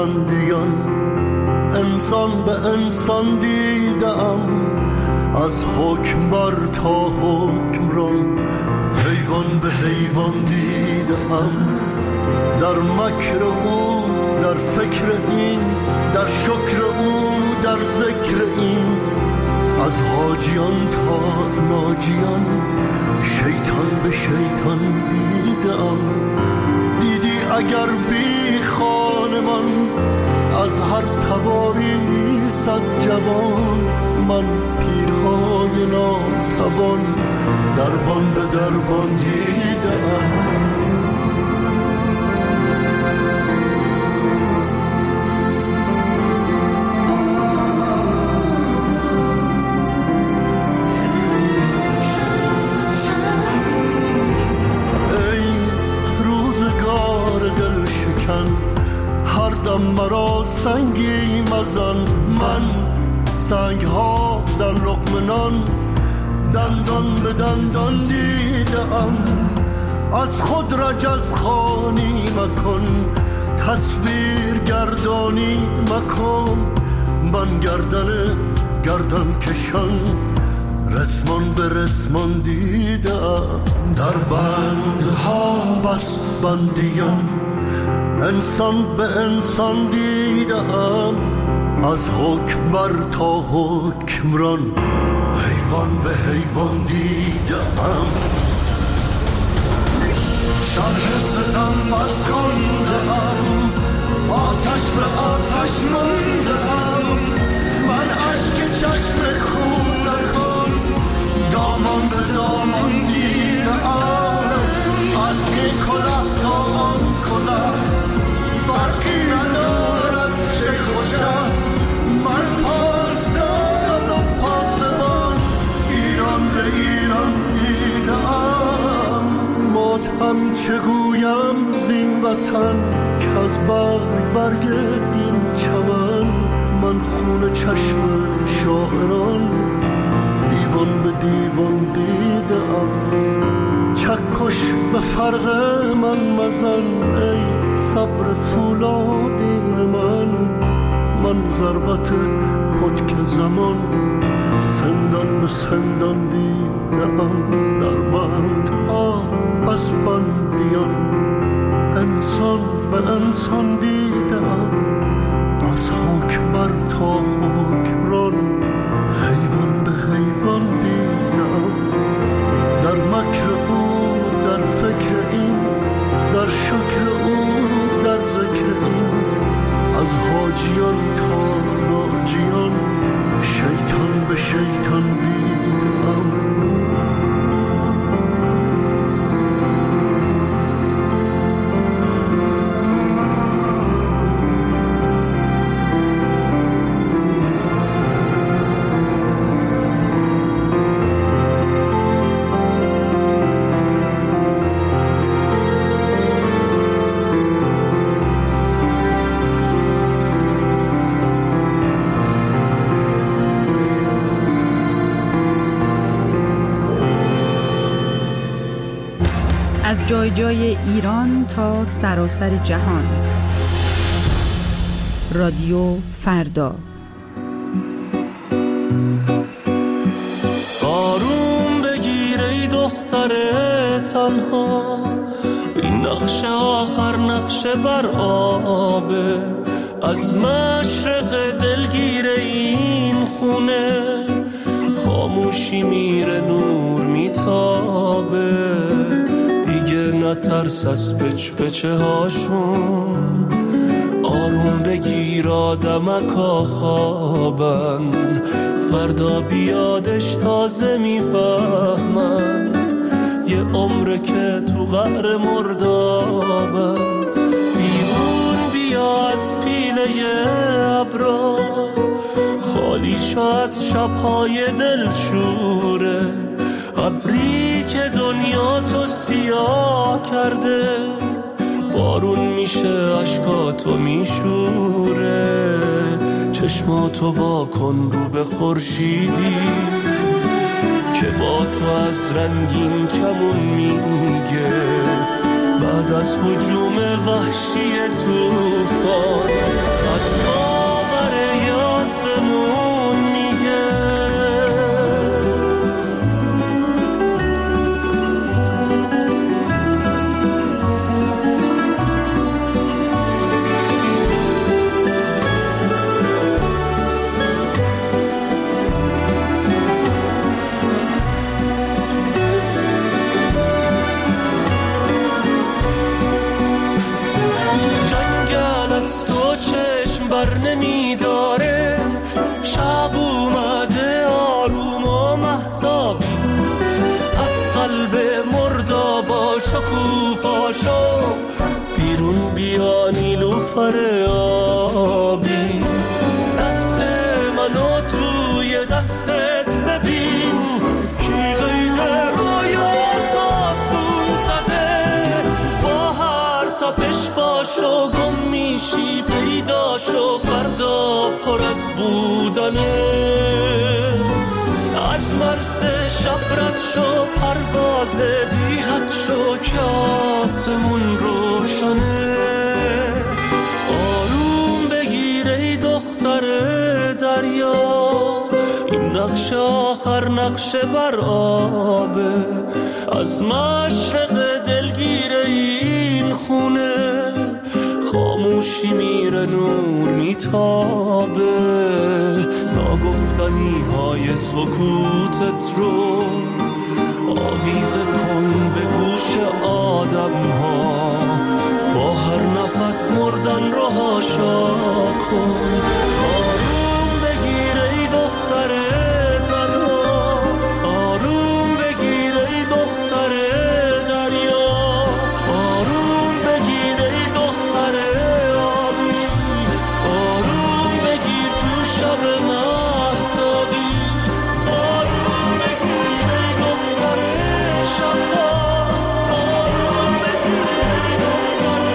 بسندیان انسان به انسان دیدم، از حکمبر تا حکمران حیوان به حیوان دیدم. در مکر او، در فکر این، در شکر او، در ذکر این، از حاجیان تا ناجیان شیطان به شیطان دیدم. دیدی اگر بی خانمان از هر تباری صد جوان، من پیرهای ناتوان دربان به دربان دیدم. هر دم مرا سنگی مزن، من سنگ ها در لقمه نان دندان به دندان دیدم. از خود رجز خوانی مکن، تصویر گردانی مکن، من گردن کشان رسمان به رسمان دیدم. در بندها بس بندیان انسان به انسان دیدم، از حکمبر تا حکمران حیوان به حیوان دیدم. شرح ستم از خواندم، آتش به آتش ماندم، من اشک چشم خون کن دامان به دامان دیدم. از این کلاه تا آن کلاه فرقی ندارد چه خوشم، من پاسدار و پاسبان ایران به ایران دیدم. ماتم چگویم زین وطن که از برگ این چمن، من خون چشم شاعران دیوان به دیوان دیدم. چکش به فرق من مزن ای صبر فولادین من ضربت پتک زمان سندان به سندان دیدم. در بندها بس بندیان انسان به انسان دیدم، از حکمبر تا حکمران حیوان به حیوان دیدم. در مکر او، در فکر این، در شکر او، در ذکر این، از حاجیان تا ناجیان شیطان به شیطان دیدم. از جای جای ایران تا سراسر جهان. رادیو فردا. آروم بگیر ای دختر تنها، این نقش آخر نقش بر آبه، از مشرق دلگیر این خونه خاموشی میره نور میتابه. نترس از پچ پچه هاشون، آروم بگیر آدمکا خوابن، فردا بیادش تازه میفهمن، یه عمره که تو قعر مردابن. بیرون بیا از پیله ابرا، خالی شو از شبهای دلشوره، ابری که دنیا تو سیاه کرده، بارون میشه عشقاتو میشوره. چشماتو واکن رو به خورشیدی که با تو از رنگین کمون میگه، بعد از هجوم وحشی طوفان از باور آسمون میگه بر نمیداره، شب اومده آروم و مهتابی، از قلب مردابا شکوفاشو بیرون بیا نیلوفر آبی، دست منو توی دستت ببین کی قید رویات آسون زده، با هر تپش باشو گم میشی پیداشو فردا پر از بودنه، از مرز شب رد شو پرواز بی حد شو که آسمون روشنه، آروم بگیر ای دختر دریا، این نقش آخر نقش بر آبه، از مشرق دلگیر این خونه خاموشی میره نور میتابه، ناگفتنی های سکوتت رو آویزه کن به گوش آدم ها، با هر نفس مردن رو هاشا کن، آروم بگیر ای دختر تنها، آروم بگیر ای دختر دریا، آروم بگیر ای دختر آبی، آروم بگیر تو شب مهتابی، آروم بگیر ای دختر شبا، آروم بگیر ای دختر.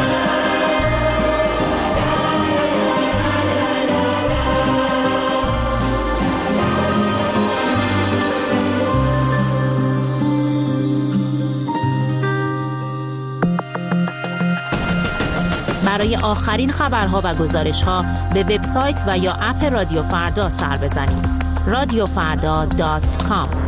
برای آخرین خبرها و گزارش‌ها به وبسایت و یا اپ رادیو فردا سر بزنید. radiofarda.com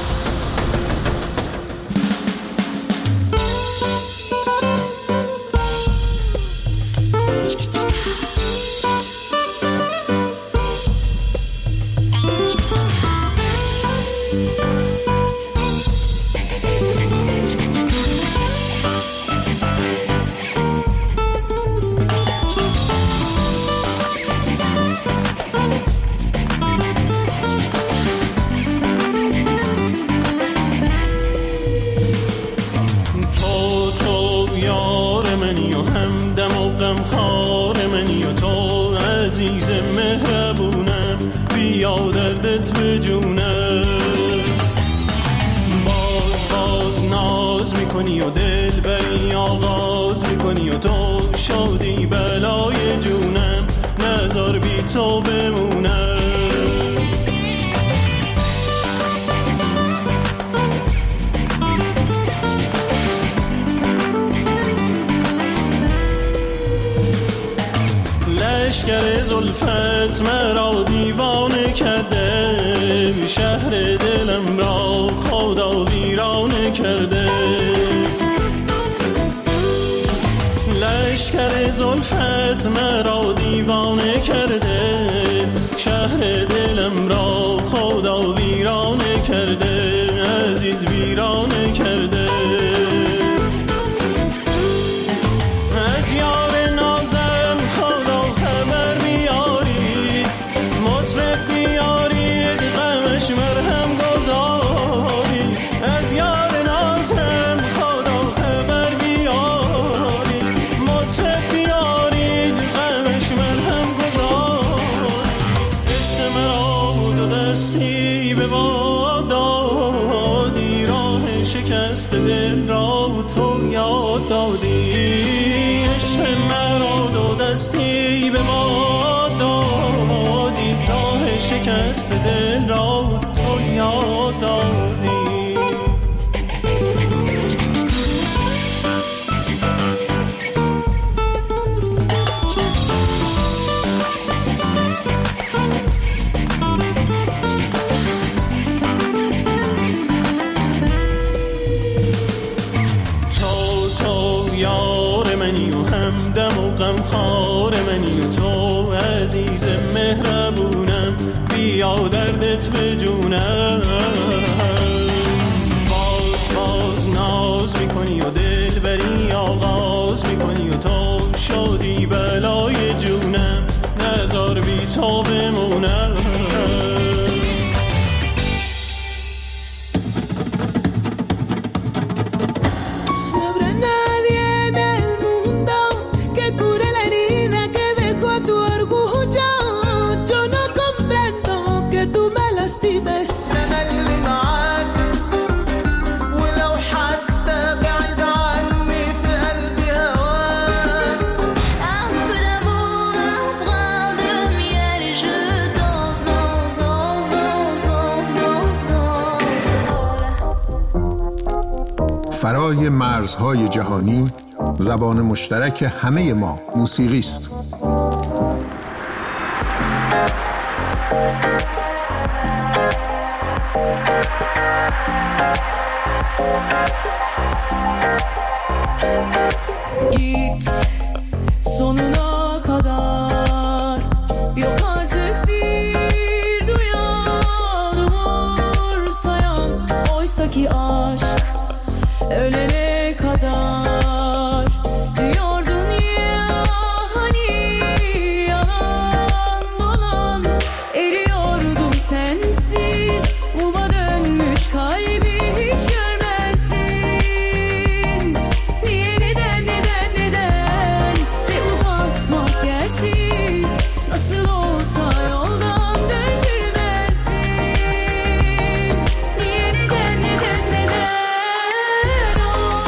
لشکر زلفت مرا دیوانه کرده، شهر دلم را خدا ویرانه کرده، لشکر زلفت مرا دیوانه کرده، شهر دلم را خدا ویرانه کرده، عزیز ویرانه کرده، از یار نازم خدا خبر بیاری، مطرب بیارید غمش مرهم گذاری، از یار نازم خدا خبر بیاری، مطرب بیارید غمش مرهم گذاری، عشق مرا دو دستی به باد دادی، راه شکست دل را تو یاد دادی، عشق مرا دو دستی به ما دادی، راه شکست دل را تو یاد دادی. منی و همدم و غمخوار منی و تو عزیز مهربونم، بیا دردت به جونم. باز ناز میکنی و دلبری آغاز میکنی و تو شدی بلای جونم، نذار بی تو بمونم. فرای مرزهای جهانی، زبان مشترک همه ما موسیقی است. Git sonuna kadar, yok artık bir duyan umursayan, oysa ki aşk ölene kadar diyordun ya, hani yalan dolan eriyordum sensiz, muma dönmüş kalbi hiç görmezdin. Niye, neden ve uzatmak yersiz, nasıl olsa yoldan döndürmezdin. Niye, neden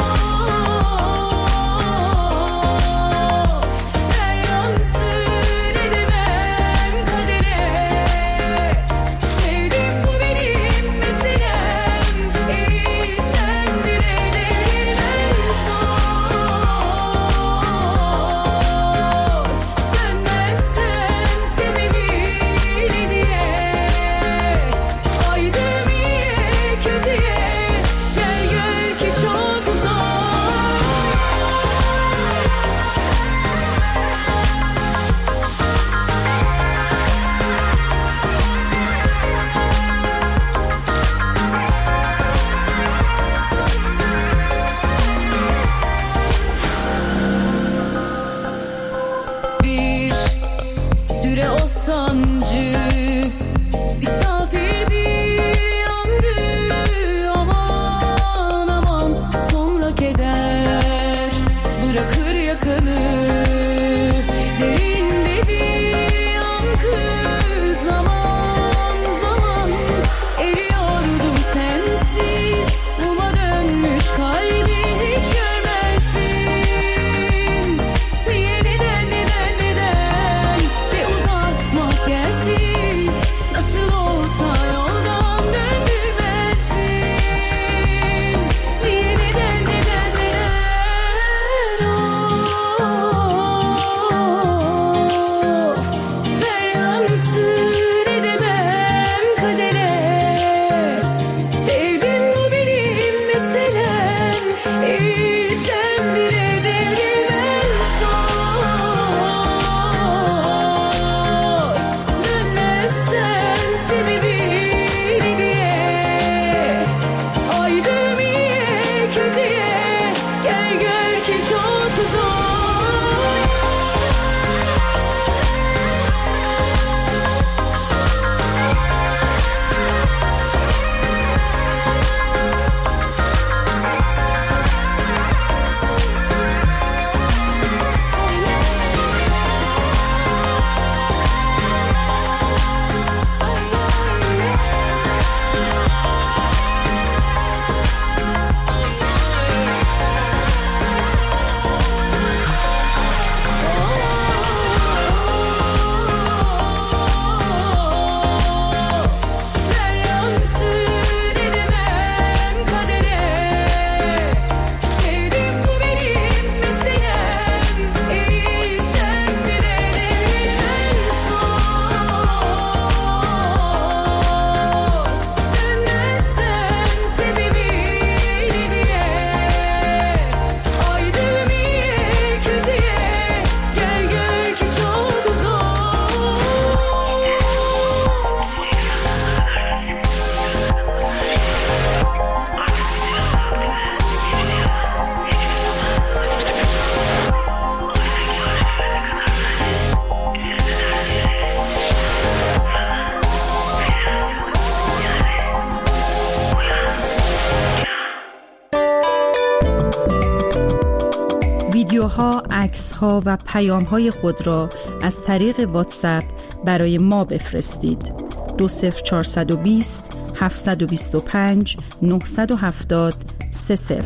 ویدیوها، عکس‌ها و پیام‌های خود را از طریق واتساپ برای ما بفرستید. 20420 725 970 30.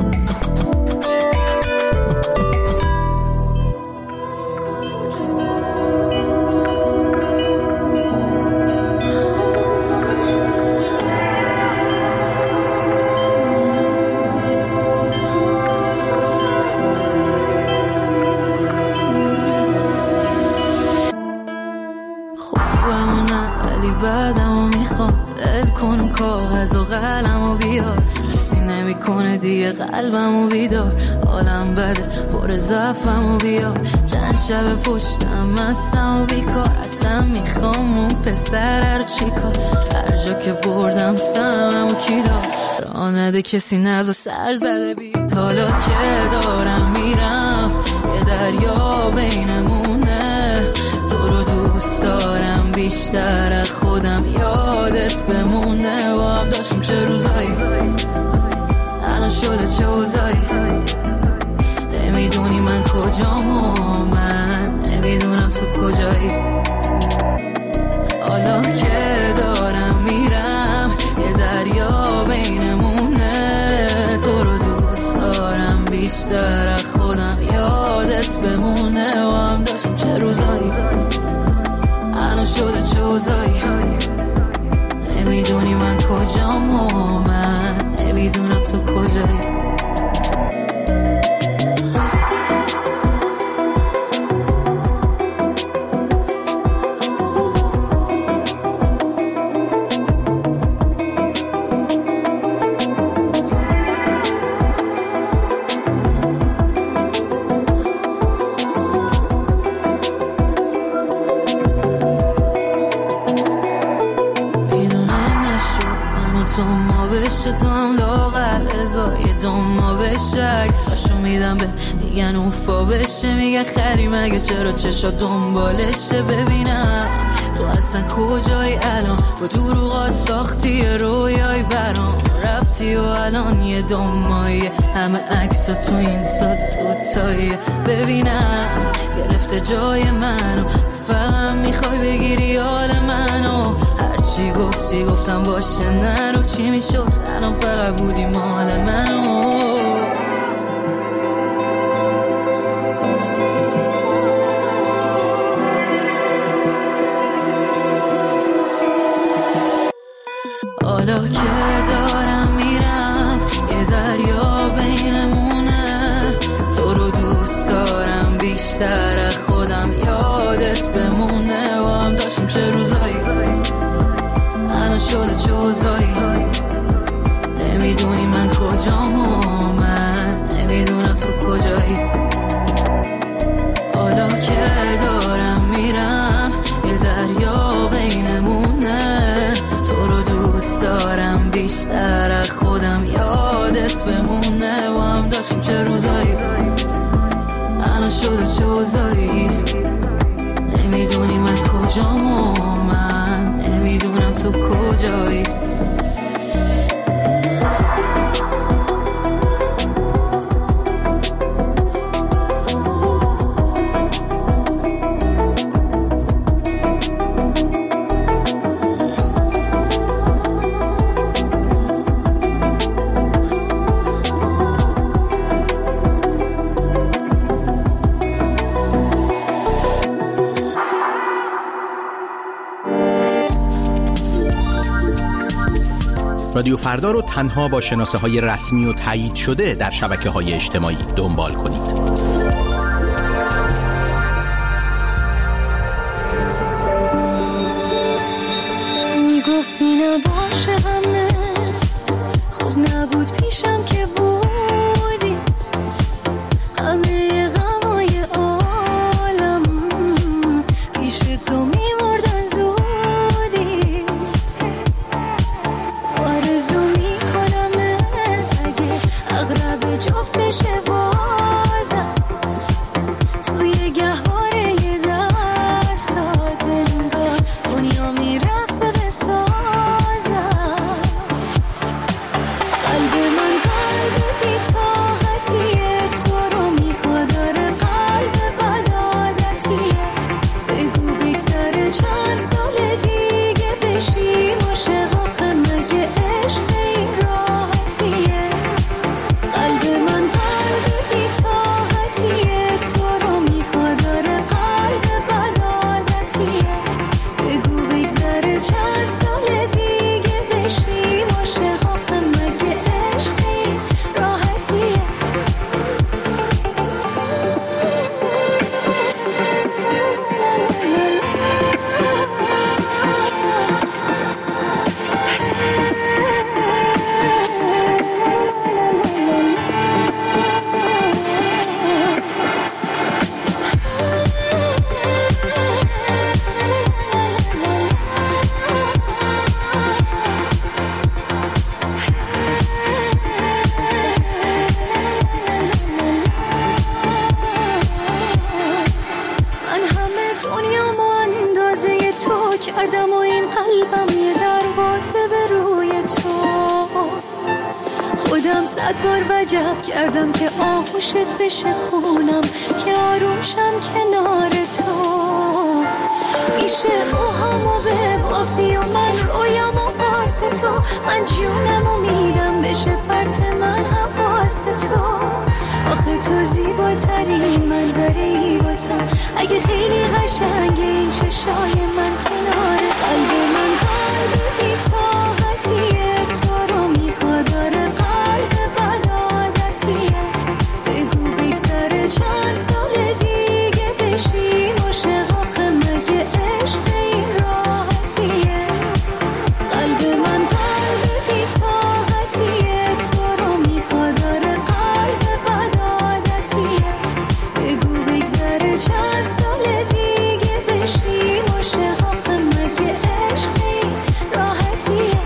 بعدمو میخوام دل کنم کاغذ و قلمو بیار، کسی نمیکنه دیگه قلبمو بیدار، حالم بده پر ضعفمو بیار، چند شب پشتم مستم و بیکار، اصلا میخوام اون پسر رو چیکار، هر جا که بردم سممو کی دار، راه نده کسی نزا سر زده بی، حالا که دارم میرم یه دریا بینمونه، تو رو دوست دارم بیشتر از خودم، یادت بمونه و هم داشتیم چه روزایی، الان شده چه اوضاعی، نمیدونی من کجام و من نمیدونم تو کجایی، حالا که دارم میرم یه دریا بینمونه، تو رو دوست دارم بیشتر از خودم، یادت بمونه و هم داشتیم چه روزایی، الان شده چه اوضاعی، نمیدونی من کجام و من نمیدونم تو کجایی. تو هم لاغر ازای دوما بشه، عکساشو میدم به میگن اوفا بشه، میگن خری مگه چرا چشا دنبالشه، ببینم تو اصلا کجایی الان، با دروغات ساختی رویای برام، رفتی و الان یه دومایی، همه عکسا تو این سا دوتایی، ببینم گرفته جای منو، فقط میخوای بگیری حال منو، چی گفتی گفتم باشه نرو، چی میشد الان فقط بودی مال منو، حالا که دارم میرم یه دریا بینمونه، تو رو دوست دارم بیشتر از خودم، یادت بمونه و هم داشتیم چه روزایی، شده چه اوضاعی، نمیدونی من کجام و من نمیدونم تو کجایی، حالا که دارم میرم یه دریا بینمونه، تو رو دوست دارم بیشتر از خودم، یادت بمونه و هم داشتیم چه روزایی، الان شده چه اوضاعی، نمیدونی من کجام و من نمیدونم تو کجایی. رادیو فردا رو تنها با شناسه‌های رسمی و تایید شده در شبکه‌های اجتماعی دنبال کنید. میگفتی نباشه همه خود نبود پیشم که بودی، همه غمای عالم پیش تو میمردن زودی، آرزو میکنم اگه اغرب جفت بشه بازم، توی گهواره دستات انگار دنیا میرقصه بسازم، قلب من خودم 100 بار وجب کردم که آغوشت بشه خونم، که آروم شم کنار تو. میشه اوهامو ببافی و من رویامو واسه تو، من جونمو میدم بشه پرت من حواس تو. آخه تو زیباترین منظری واسم، اگه خیلی قشنگه این چشای من کنار قلب من. قلب بی طاقتیه تو رو میخواد، داره قلب بد عادتیه. بگو بگذره چند سال دیگه بشیم عاشق، آخه مگه عشق این راحتیه. قلب من قلب بی طاقتیه تو رو میخواد، داره قلب بد عادتیه. بگو بگذره چند سال دیگه بشیم عاشق، آخه مگه عشق این راحتیه.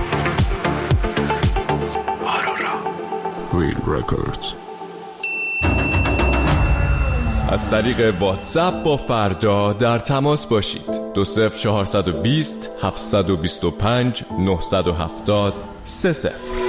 ویل رکوردز. از طریق واتساپ با فردا در تماس باشید. 20420 725 970 30.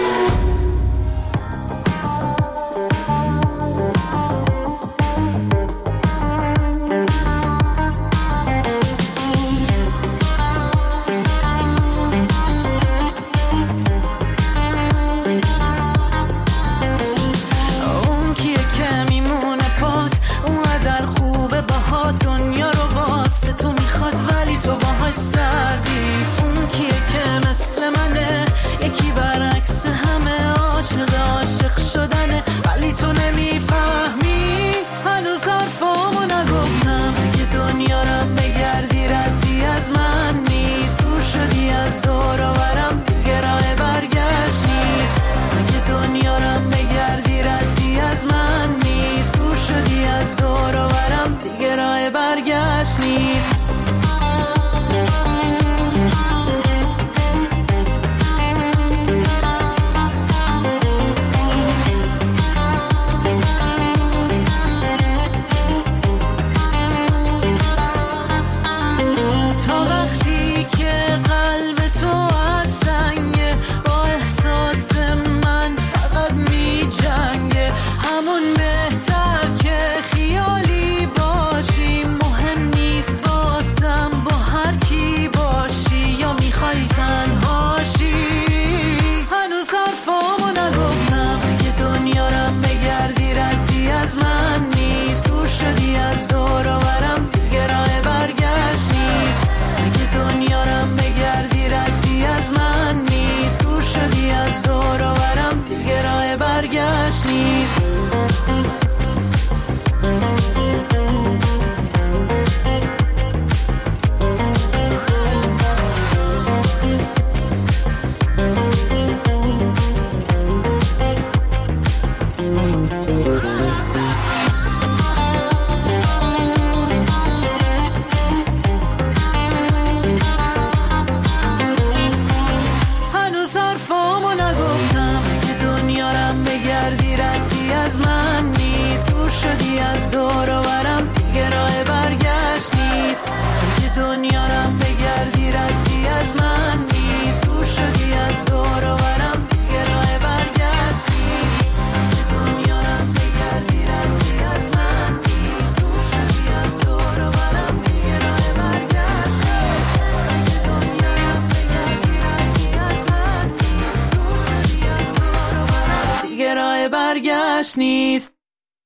نیست.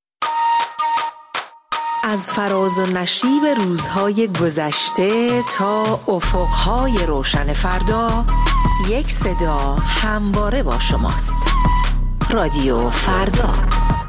از فراز و نشیب روزهای گذشته تا افقهای روشن فردا، یک صدا همواره با شماست. رادیو فردا.